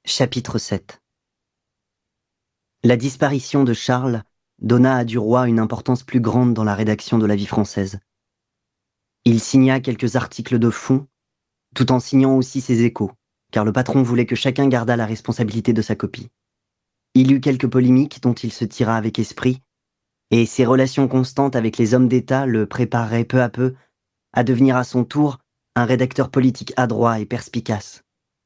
Chapitre 7. La disparition de Charles donna à Duroy une importance plus grande dans la rédaction de la Vie française. Il signa quelques articles de fond, tout en signant aussi ses échos, car le patron voulait que chacun gardât la responsabilité de sa copie. Il eut quelques polémiques dont il se tira avec esprit, et ses relations constantes avec les hommes d'État le préparaient peu à peu à devenir à son tour un rédacteur politique adroit et perspicace.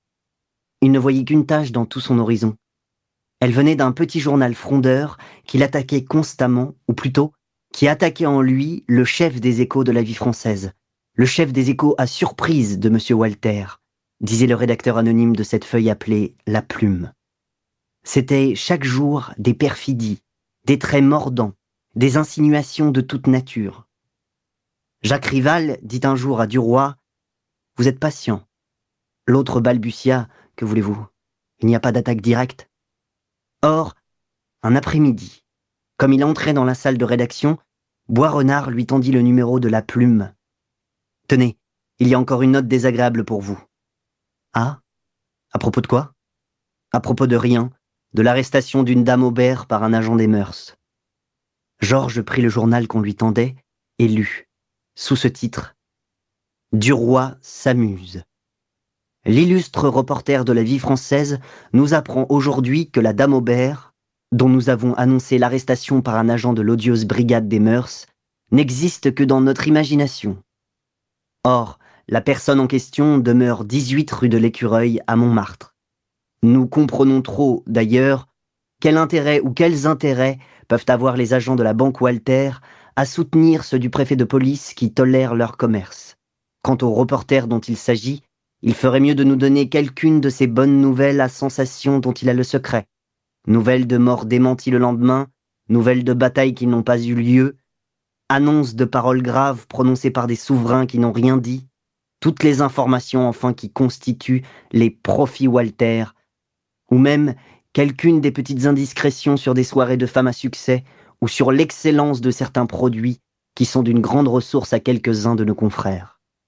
Il ne voyait qu'une tâche dans tout son horizon. Elle venait d'un petit journal frondeur qui l'attaquait constamment, ou plutôt, qui attaquait en lui le chef des Échos de la Vie française, le chef des Échos à surprise de M. Walter, disait le rédacteur anonyme de cette feuille appelée La Plume. C'était chaque jour des perfidies, des traits mordants, des insinuations de toute nature. Jacques Rival dit un jour à Duroy « Vous êtes patient ». L'autre balbutia « Que voulez-vous ? Il n'y a pas d'attaque directe ». Or, un après-midi, comme il entrait dans la salle de rédaction, Boisrenard lui tendit le numéro de La Plume. « Tenez, il y a encore une note désagréable pour vous. »« Ah ? À propos de quoi ? » ?»« À propos de rien, de l'arrestation d'une dame Aubert par un agent des mœurs. » Georges prit le journal qu'on lui tendait et lut, sous ce titre « Duroy s'amuse ». L'illustre reporter de la Vie française nous apprend aujourd'hui que la dame Aubert, dont nous avons annoncé l'arrestation par un agent de l'odieuse brigade des mœurs, n'existe que dans notre imagination. Or, la personne en question demeure 18 rue de l'Écureuil à Montmartre. Nous comprenons trop, d'ailleurs, quel intérêt ou quels intérêts peuvent avoir les agents de la banque Walter à soutenir ceux du préfet de police qui tolèrent leur commerce. Quant au reporter dont il s'agit, il ferait mieux de nous donner quelqu'une de ces bonnes nouvelles à sensation dont il a le secret. Nouvelles de morts démenties le lendemain, nouvelles de batailles qui n'ont pas eu lieu, annonces de paroles graves prononcées par des souverains qui n'ont rien dit, toutes les informations enfin qui constituent les profits Walter, ou même quelqu'une des petites indiscrétions sur des soirées de femmes à succès ou sur l'excellence de certains produits qui sont d'une grande ressource à quelques-uns de nos confrères.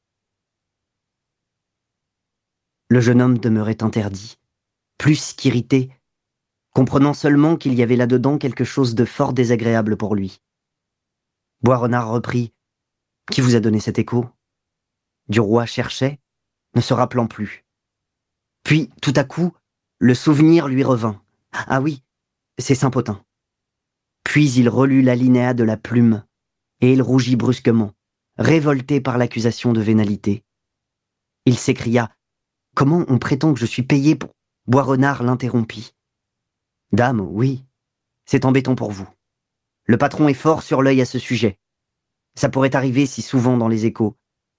Le jeune homme demeurait interdit, plus qu'irrité, comprenant seulement qu'il y avait là-dedans quelque chose de fort désagréable pour lui. Boisrenard reprit « Qui vous a donné cet écho ?» Duroy cherchait, ne se rappelant plus. Puis, tout à coup, le souvenir lui revint. « Ah oui, c'est Saint-Potin. » Puis il relut l'alinéa de La Plume, et il rougit brusquement, révolté par l'accusation de vénalité. Il s'écria « Comment on prétend que je suis payé pour... » Boisrenard l'interrompit. « Dame, oui, c'est embêtant pour vous. Le patron est fort sur l'œil à ce sujet. Ça pourrait arriver si souvent dans les Échos. »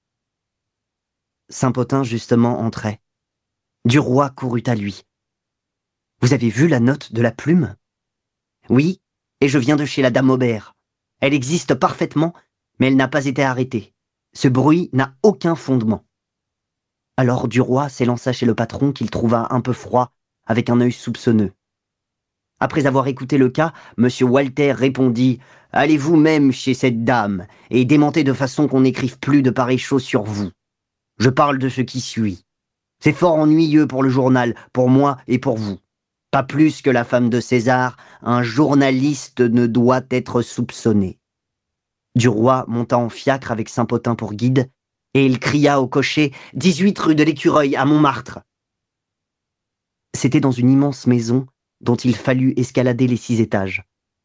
Saint-Potin, justement, entrait. Duroy courut à lui. « Vous avez vu la note de La Plume ?»« Oui, et je viens de chez la dame Aubert. Elle existe parfaitement, mais elle n'a pas été arrêtée. Ce bruit n'a aucun fondement. » Alors Duroy s'élança chez le patron qu'il trouva un peu froid, avec un œil soupçonneux. Après avoir écouté le cas, M. Walter répondit « Allez vous-même chez cette dame et démentez de façon qu'on n'écrive plus de pareilles choses sur vous. Je parle de ce qui suit. C'est fort ennuyeux pour le journal, pour moi et pour vous. Pas plus que la femme de César, un journaliste ne doit être soupçonné. » Duroy monta en fiacre avec Saint-Potin pour guide, et il cria au cocher « 18 rue de l'Écureuil, à Montmartre !» C'était dans une immense maison dont il fallut escalader les 6 étages.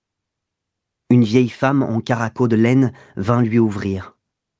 Une vieille femme en caraco de laine vint lui ouvrir.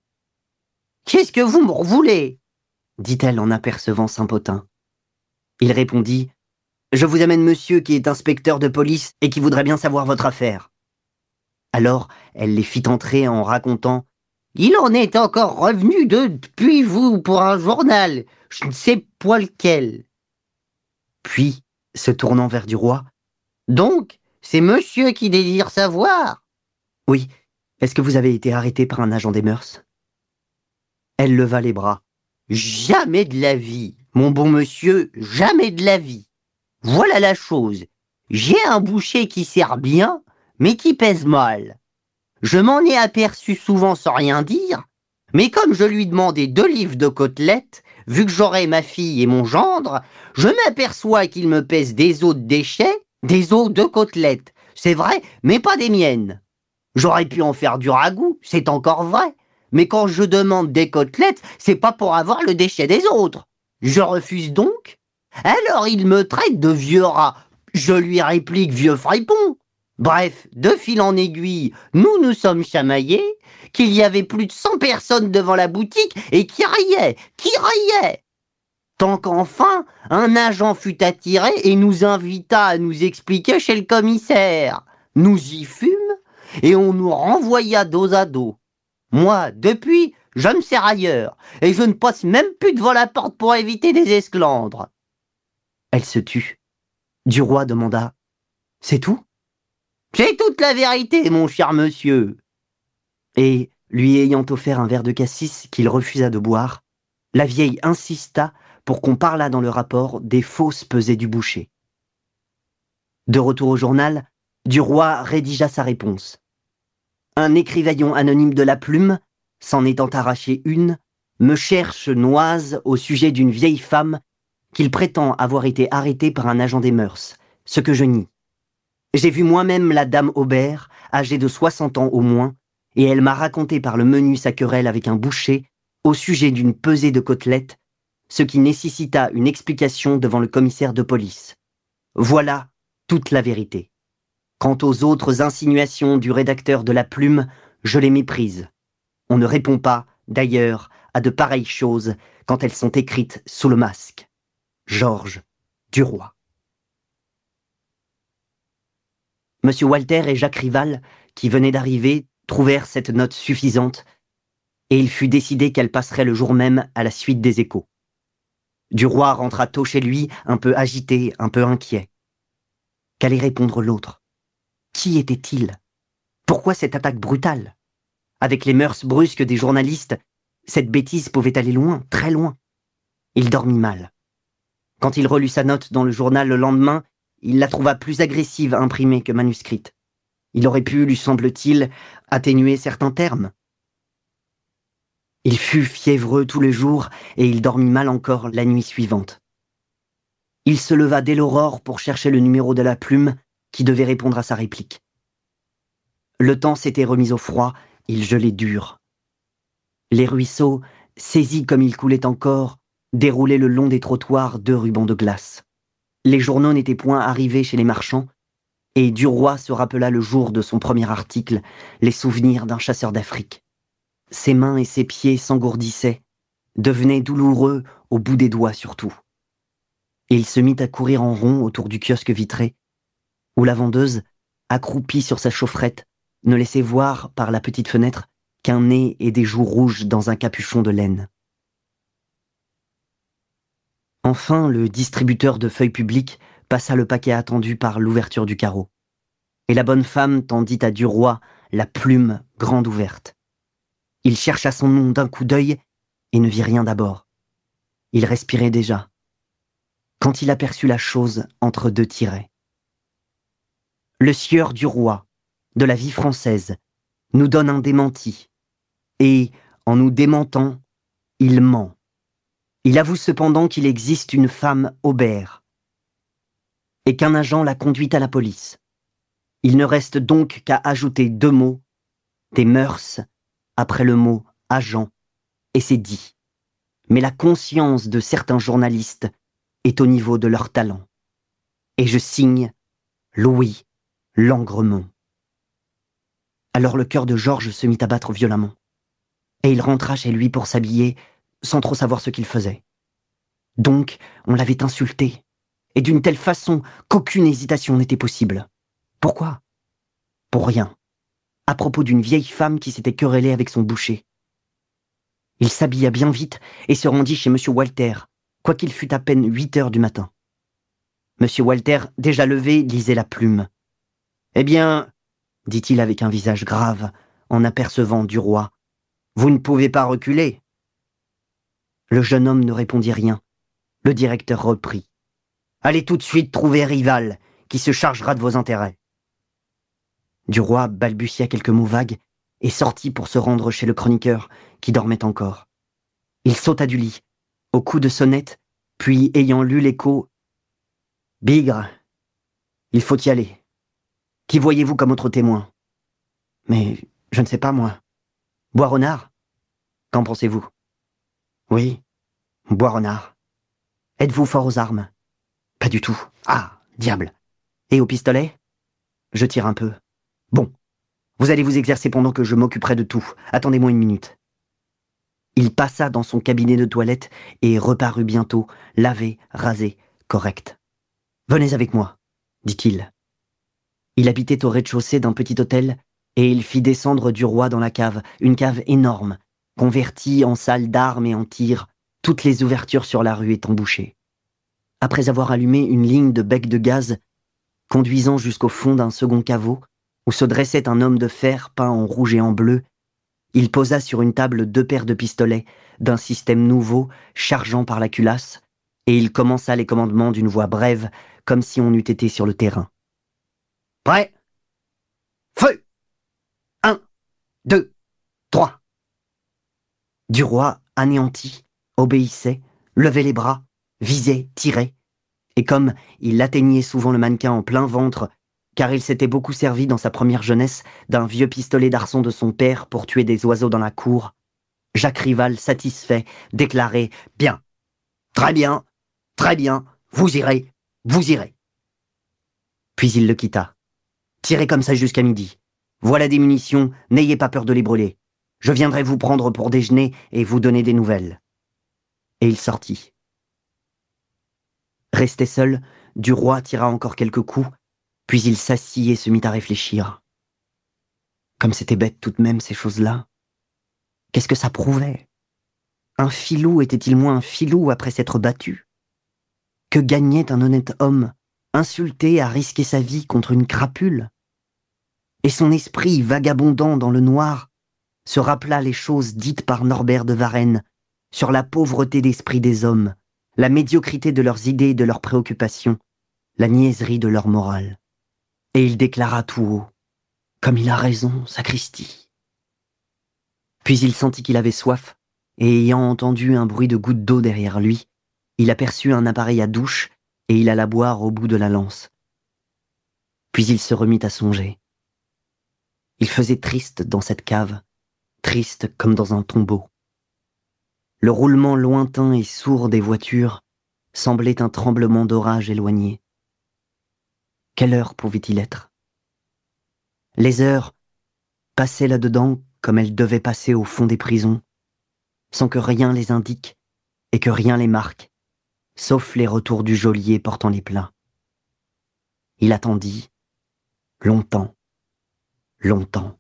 « Qu'est-ce que vous m'en voulez ?» dit-elle en apercevant Saint-Potin. Il répondit « Je vous amène monsieur qui est inspecteur de police et qui voudrait bien savoir votre affaire. » Alors elle les fit entrer en racontant « Il en est encore revenu depuis vous pour un journal, je ne sais point lequel. » Puis, se tournant vers Duroy, « Donc, c'est monsieur qui désire savoir ?»« Oui, est-ce que vous avez été arrêté par un agent des mœurs ?» Elle leva les bras. « Jamais de la vie, mon bon monsieur, jamais de la vie. Voilà la chose, j'ai un boucher qui sert bien, mais qui pèse mal. Je m'en ai aperçu souvent sans rien dire, Mais comme je lui demandais 2 livres de côtelettes, vu que j'aurai ma fille et mon gendre, je m'aperçois qu'il me pèse des os de déchets, des os de côtelettes. C'est vrai, mais pas des miennes. J'aurais pu en faire du ragoût, c'est encore vrai. Mais quand je demande des côtelettes, c'est pas pour avoir le déchet des autres. Je refuse donc. Alors il me traite de vieux rat. Je lui réplique vieux fripon. Bref, de fil en aiguille, nous nous sommes chamaillés, qu'il y avait plus de 100 personnes devant la boutique et qui riaient. Tant qu'enfin, un agent fut attiré et nous invita à nous expliquer chez le commissaire. Nous y fûmes et on nous renvoya dos à dos. Moi, depuis, je me sers ailleurs et je ne passe même plus devant la porte pour éviter des esclandres. Elle se tut. Duroy demanda « C'est tout ?» « C'est toute la vérité, mon cher monsieur. » Et, lui ayant offert un verre de cassis qu'il refusa de boire, la vieille insista pour qu'on parlât dans le rapport des fausses pesées du boucher. De retour au journal, Duroy rédigea sa réponse. Un écrivaillon anonyme de la Plume, s'en étant arraché une, me cherche noise au sujet d'une vieille femme qu'il prétend avoir été arrêtée par un agent des mœurs, ce que je nie. J'ai vu moi-même la dame Aubert, âgée de 60 ans au moins, et elle m'a raconté par le menu sa querelle avec un boucher au sujet d'une pesée de côtelettes, ce qui nécessita une explication devant le commissaire de police. Voilà toute la vérité. Quant aux autres insinuations du rédacteur de la Plume, je les méprise. On ne répond pas, d'ailleurs, à de pareilles choses quand elles sont écrites sous le masque. Georges Duroy. Monsieur Walter et Jacques Rival, qui venaient d'arriver, trouvèrent cette note suffisante, et il fut décidé qu'elle passerait le jour même à la suite des Échos. Duroy rentra tôt chez lui, un peu agité, un peu inquiet. Qu'allait répondre l'autre? Qui était-il? Pourquoi cette attaque brutale? Avec les mœurs brusques des journalistes, cette bêtise pouvait aller loin, très loin. Il dormit mal. Quand il relut sa note dans le journal le lendemain, il la trouva plus agressive imprimée que manuscrite. Il aurait pu, lui semble-t-il, atténuer certains termes. Il fut fiévreux tous les jours et il dormit mal encore la nuit suivante. Il se leva dès l'aurore pour chercher le numéro de la Plume qui devait répondre à sa réplique. Le temps s'était remis au froid, il gelait dur. Les ruisseaux, saisis comme ils coulaient encore, déroulaient le long des trottoirs 2 rubans de glace. Les journaux n'étaient point arrivés chez les marchands, et Duroy se rappela le jour de son premier article, les souvenirs d'un chasseur d'Afrique. Ses mains et ses pieds s'engourdissaient, devenaient douloureux au bout des doigts surtout. Et il se mit à courir en rond autour du kiosque vitré, où la vendeuse, accroupie sur sa chaufferette, ne laissait voir par la petite fenêtre qu'un nez et des joues rouges dans un capuchon de laine. Enfin, le distributeur de feuilles publiques passa le paquet attendu par l'ouverture du carreau. Et la bonne femme tendit à Duroy la plume grande ouverte. Il chercha son nom d'un coup d'œil et ne vit rien d'abord. Il respirait déjà, quand il aperçut la chose entre 2 tirets. Le sieur Duroy, de la Vie française, nous donne un démenti, et, en nous démentant, il ment. Il avoue cependant qu'il existe une femme Aubert, et qu'un agent l'a conduite à la police. Il ne reste donc qu'à ajouter 2 mots, des mœurs, après le mot agent, et c'est dit. Mais la conscience de certains journalistes est au niveau de leur talent. Et je signe Louis Langremont. Alors le cœur de Georges se mit à battre violemment, et il rentra chez lui pour s'habiller, sans trop savoir ce qu'il faisait. Donc, on l'avait insulté, et d'une telle façon qu'aucune hésitation n'était possible. Pourquoi? Pour rien. À propos d'une vieille femme qui s'était querellée avec son boucher. Il s'habilla bien vite et se rendit chez M. Walter, quoiqu'il fût à peine 8 heures du matin. M. Walter, déjà levé, lisait la Plume. « Eh bien, dit-il avec un visage grave, en apercevant Duroy, vous ne pouvez pas reculer. » Le jeune homme ne répondit rien. Le directeur reprit. « Allez tout de suite trouver Rival, qui se chargera de vos intérêts. » Duroy balbutia quelques mots vagues, et sortit pour se rendre chez le chroniqueur, qui dormait encore. Il sauta du lit, au coup de sonnette, puis ayant lu l'écho, « Bigre, il faut y aller. Qui voyez-vous comme autre témoin ?»« Mais je ne sais pas, moi. Boisrenard ? Qu'en pensez-vous ? » ?»« Oui, Boisrenard. Êtes-vous fort aux armes ? » ?»« Pas du tout. Ah, diable. Et au pistolet ? » ?»« Je tire un peu. »« Bon, vous allez vous exercer pendant que je m'occuperai de tout. Attendez-moi une minute. » Il passa dans son cabinet de toilette et reparut bientôt, lavé, rasé, correct. « Venez avec moi, » dit-il. Il habitait au rez-de-chaussée d'un petit hôtel et il fit descendre du roi dans la cave, une cave énorme, convertie en salle d'armes et en tir, toutes les ouvertures sur la rue étant bouchées. Après avoir allumé une ligne de becs de gaz, conduisant jusqu'au fond d'un second caveau, où se dressait un homme de fer peint en rouge et en bleu, il posa sur une table 2 paires de pistolets, d'un système nouveau, chargeant par la culasse, et il commença les commandements d'une voix brève, comme si on eût été sur le terrain. « Prêt ? Feu ! 1, 2, 3 » Duroy, anéanti, obéissait, levait les bras, visait, tirait, et comme il atteignait souvent le mannequin en plein ventre, car il s'était beaucoup servi dans sa première jeunesse d'un vieux pistolet d'arçon de son père pour tuer des oiseaux dans la cour, Jacques Rival, satisfait, déclarait « Bien, très bien, vous irez, vous irez. » Puis il le quitta. « Tirez comme ça jusqu'à midi. Voilà des munitions, n'ayez pas peur de les brûler. Je viendrai vous prendre pour déjeuner et vous donner des nouvelles. » Et il sortit. Resté seul, Duroy tira encore quelques coups, puis il s'assit et se mit à réfléchir. Comme c'était bête tout de même ces choses-là. Qu'est-ce que ça prouvait ? Un filou était-il moins un filou après s'être battu ? Que gagnait un honnête homme, insulté à risquer sa vie contre une crapule ? Et son esprit, vagabondant dans le noir, se rappela les choses dites par Norbert de Varenne sur la pauvreté d'esprit des hommes, la médiocrité de leurs idées et de leurs préoccupations, la niaiserie de leur morale. Et il déclara tout haut, « Comme il a raison, sacristi !» Puis il sentit qu'il avait soif, et ayant entendu un bruit de gouttes d'eau derrière lui, il aperçut un appareil à douche, et il alla boire au bout de la lance. Puis il se remit à songer. Il faisait triste dans cette cave, triste comme dans un tombeau. Le roulement lointain et sourd des voitures semblait un tremblement d'orage éloigné. Quelle heure pouvait-il être ? Les heures passaient là-dedans comme elles devaient passer au fond des prisons, sans que rien les indique et que rien les marque, sauf les retours du geôlier portant les plats. Il attendit, longtemps, longtemps.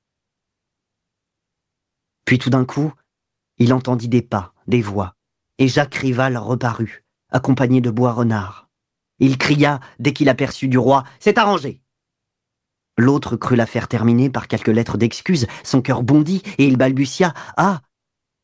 Puis tout d'un coup, il entendit des pas, des voix, et Jacques Rival reparut, accompagné de Boisrenard. Il cria, dès qu'il aperçut Duroy, « C'est arrangé !» L'autre crut l'affaire terminée par quelques lettres d'excuse, son cœur bondit, et il balbutia, « Ah, merci !»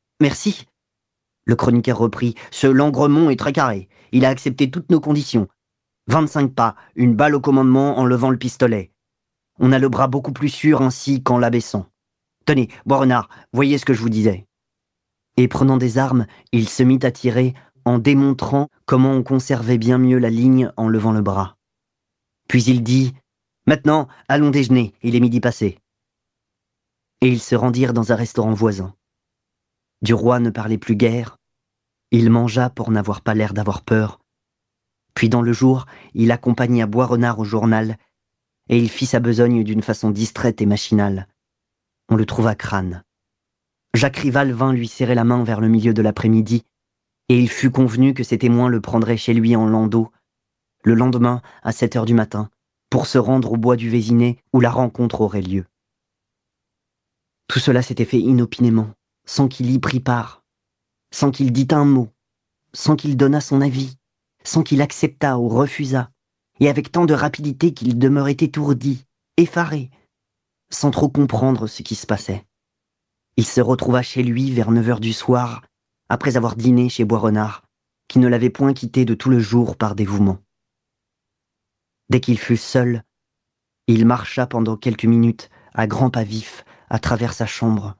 Le chroniqueur reprit, « Ce Langremont est très carré, il a accepté toutes nos conditions. 25 pas, une balle au commandement en levant le pistolet. On a le bras beaucoup plus sûr ainsi qu'en l'abaissant. Tenez, Boisrenard, voyez ce que je vous disais. » Et prenant des armes, il se mit à tirer en démontrant comment on conservait bien mieux la ligne en levant le bras. Puis il dit « Maintenant, allons déjeuner, il est midi passé. » Et ils se rendirent dans un restaurant voisin. Duroy ne parlait plus guère. Il mangea pour n'avoir pas l'air d'avoir peur. Puis dans le jour, il accompagna Boisrenard au journal, et il fit sa besogne d'une façon distraite et machinale. On le trouva crâne. Jacques Rival vint lui serrer la main vers le milieu de l'après-midi, et il fut convenu que ses témoins le prendraient chez lui en landau, le lendemain à 7 heures du matin, pour se rendre au bois du Vésinet où la rencontre aurait lieu. Tout cela s'était fait inopinément, sans qu'il y prît part, sans qu'il dît un mot, sans qu'il donnât son avis, sans qu'il acceptât ou refusât, et avec tant de rapidité qu'il demeurait étourdi, effaré, sans trop comprendre ce qui se passait. Il se retrouva chez lui vers 9 heures du soir, après avoir dîné chez Boisrenard, qui ne l'avait point quitté de tout le jour par dévouement. Dès qu'il fut seul, il marcha pendant quelques minutes, à grands pas vifs, à travers sa chambre.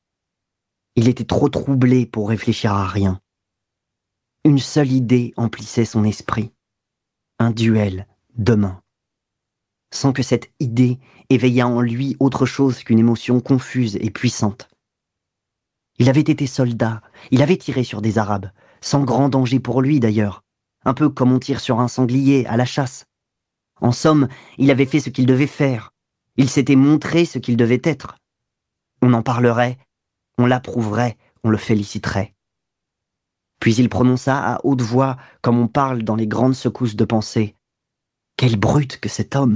Il était trop troublé pour réfléchir à rien. Une seule idée emplissait son esprit. Un duel, demain. Sans que cette idée éveillât en lui autre chose qu'une émotion confuse et puissante. Il avait été soldat, il avait tiré sur des Arabes, sans grand danger pour lui d'ailleurs, un peu comme on tire sur un sanglier à la chasse. En somme, il avait fait ce qu'il devait faire, il s'était montré ce qu'il devait être. On en parlerait, on l'approuverait, on le féliciterait. Puis il prononça à haute voix, comme on parle dans les grandes secousses de pensée, « Quelle brute que cet homme !»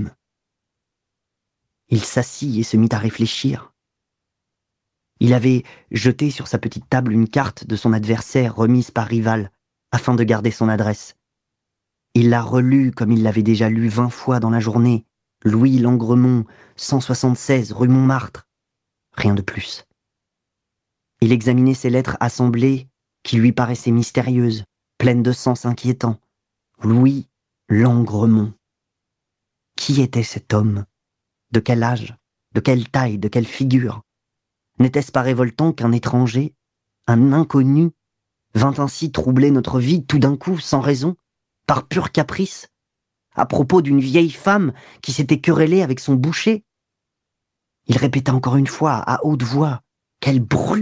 Il s'assit et se mit à réfléchir. Il avait jeté sur sa petite table une carte de son adversaire remise par Rival, afin de garder son adresse. Il l'a relue comme il l'avait déjà lue 20 fois dans la journée. Louis Langremont, 176 rue Montmartre. Rien de plus. Il examinait ces lettres assemblées qui lui paraissaient mystérieuses, pleines de sens inquiétants. Louis Langremont. Qui était cet homme? De quel âge? De quelle taille? De quelle figure? N'était-ce pas révoltant qu'un étranger, un inconnu, vint ainsi troubler notre vie tout d'un coup, sans raison, par pur caprice, à propos d'une vieille femme qui s'était querellée avec son boucher? Il répéta encore une fois, à haute voix, « Quelle brute !»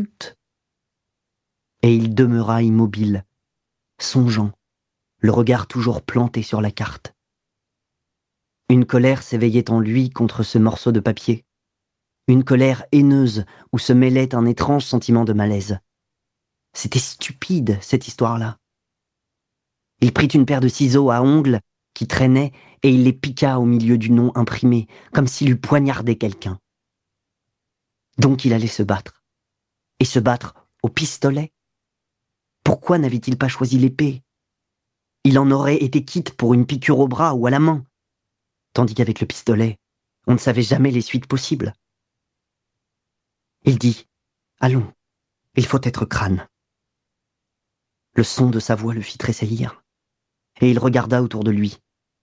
Et il demeura immobile, songeant, le regard toujours planté sur la carte. Une colère s'éveillait en lui contre ce morceau de papier. Une colère haineuse où se mêlait un étrange sentiment de malaise. C'était stupide, cette histoire-là. Il prit une paire de ciseaux à ongles qui traînaient et il les piqua au milieu du nom imprimé, comme s'il eût poignardé quelqu'un. Donc il allait se battre. Et se battre au pistolet. Pourquoi n'avait-il pas choisi l'épée? Il en aurait été quitte pour une piqûre au bras ou à la main. Tandis qu'avec le pistolet, on ne savait jamais les suites possibles. Il dit « Allons, il faut être crâne ». Le son de sa voix le fit tressaillir, et il regarda autour de lui.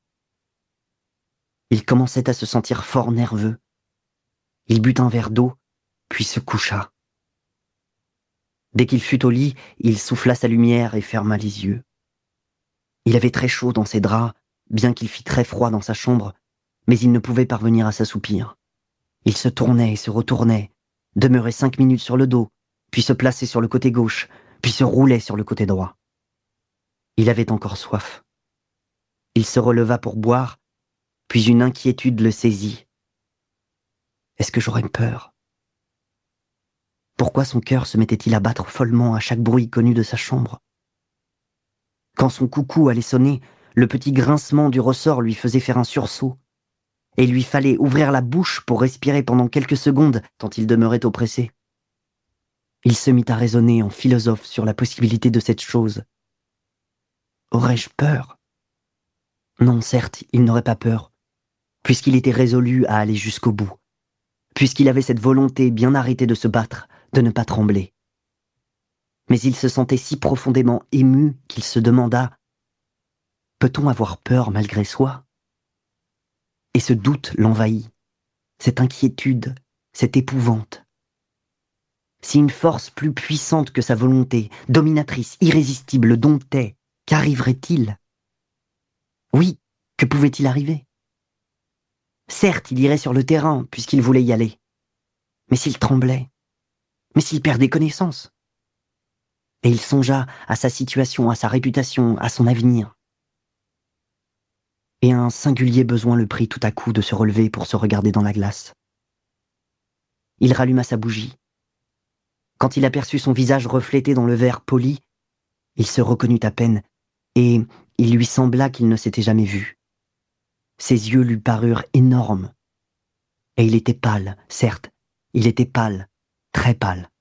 Il commençait à se sentir fort nerveux. Il but un verre d'eau, puis se coucha. Dès qu'il fut au lit, il souffla sa lumière et ferma les yeux. Il avait très chaud dans ses draps, bien qu'il fît très froid dans sa chambre, mais il ne pouvait parvenir à s'assoupir. Il se tournait et se retournait, demeurait 5 minutes sur le dos, puis se plaçait sur le côté gauche, puis se roulait sur le côté droit. Il avait encore soif. Il se releva pour boire, puis une inquiétude le saisit. Est-ce que j'aurais peur? Pourquoi son cœur se mettait-il à battre follement à chaque bruit connu de sa chambre? Quand son coucou allait sonner, le petit grincement du ressort lui faisait faire un sursaut, et il lui fallait ouvrir la bouche pour respirer pendant quelques secondes tant il demeurait oppressé. Il se mit à raisonner en philosophe sur la possibilité de cette chose. Aurais-je peur? Non, certes, il n'aurait pas peur, puisqu'il était résolu à aller jusqu'au bout, puisqu'il avait cette volonté bien arrêtée de se battre, de ne pas trembler. Mais il se sentait si profondément ému qu'il se demanda « Peut-on avoir peur malgré soi ?» Et ce doute l'envahit, cette inquiétude, cette épouvante. Si une force plus puissante que sa volonté, dominatrice, irrésistible, le domptait, qu'arriverait-il? Oui, que pouvait-il arriver? Certes, il irait sur le terrain, puisqu'il voulait y aller. Mais s'il tremblait? Mais s'il perdait connaissance? Et il songea à sa situation, à sa réputation, à son avenir. Et un singulier besoin le prit tout à coup de se relever pour se regarder dans la glace. Il ralluma sa bougie. Quand il aperçut son visage reflété dans le verre poli, il se reconnut à peine, et il lui sembla qu'il ne s'était jamais vu. Ses yeux lui parurent énormes. Et il était pâle, certes, il était pâle, très pâle.